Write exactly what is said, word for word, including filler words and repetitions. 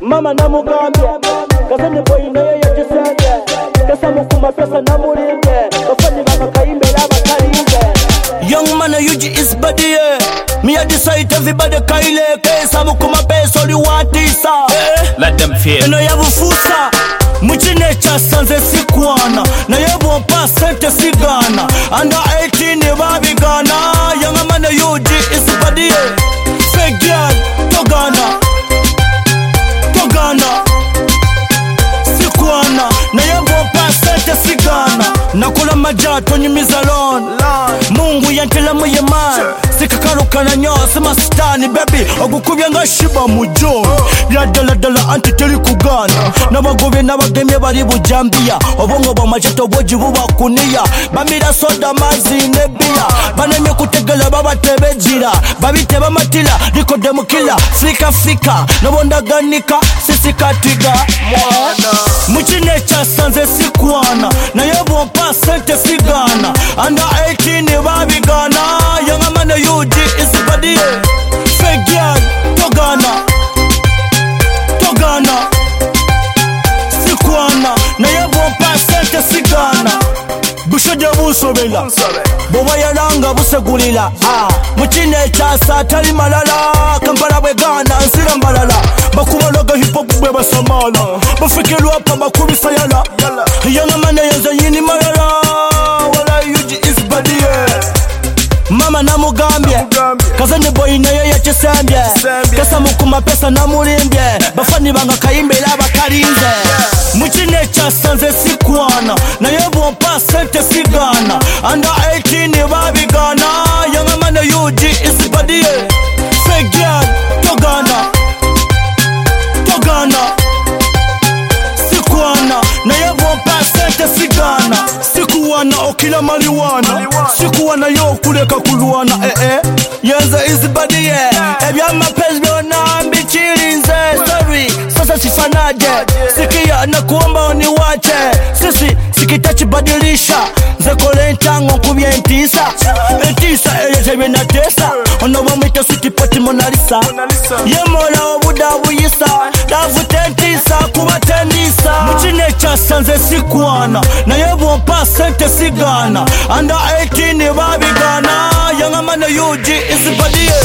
Mama namugambye kazanye boy naye yagisenge kasa mukuma pesa namulimbe bafani bakakayimbe labakalimbe. Young man U G is body yeah. Me I decide everybody kaile kesa mukuma pesa oli watisa eh. Let them feel eno yabufusa muchine cha sanze sikwana na yebo pa sente sigana under eighteen babigana. Young man U G is body yeah. Say girl togana togana sikwana na yebo pa sente sigana nakula majato nyimiza lon Mungu yantela muye man sikakaruka na nyose masitani baby ogukubye ngashiba mujo ladala dala anti teli kugana nabagobe nabagemye bari bujambia obongo bamajato boji bubakuniya bamira soda mazi nebia banemye kutegela babatebejira babiteba matila rikode mukila flika flika nabondaganika sisikatiga muchine cha sanze sikwana na yebo pa sente sigana under eighteen babigana. Young man U G is body yeah. Say girl togana togana sikwana na yebo pa sente sigana bushoje busobela boba yalanga busegulila ah muchine cha satali malala kampala bwegana nsira mbalala bakubaloga hip hop bwe basamala bafikirwa pa bakubisa yala young man yenza yini malala wala U G is body yeah. Mama namugambye kazanye boy naye yakisembye kasa mukuma pesa namulimbye bafani banga kayimbe labakalinze muchine cha sanze sikwana na yebo pa sente sigana under eighteen babigana. Young man U G is body yeah. Say girl togana togana sikwana na yebo pa sente sigana sikuwana okila maliwana sikuwana yo kuleka kulwana eh eh yenza is body yeah. Ebya mapenzi byona mbichilinze sorry sasa sifanaje sikia na kuomba uniwache sisi sikitachibadilisha zekole ntango kubye ntisa ntisa elezebe na tesa ono bamita sweet poti Mona Lisa yemola obuda buyisa davu tentisa kuba tendisa muchine cha sanze sikwana na yebo pa sente sigana under eighteen babigana. Young man U G is body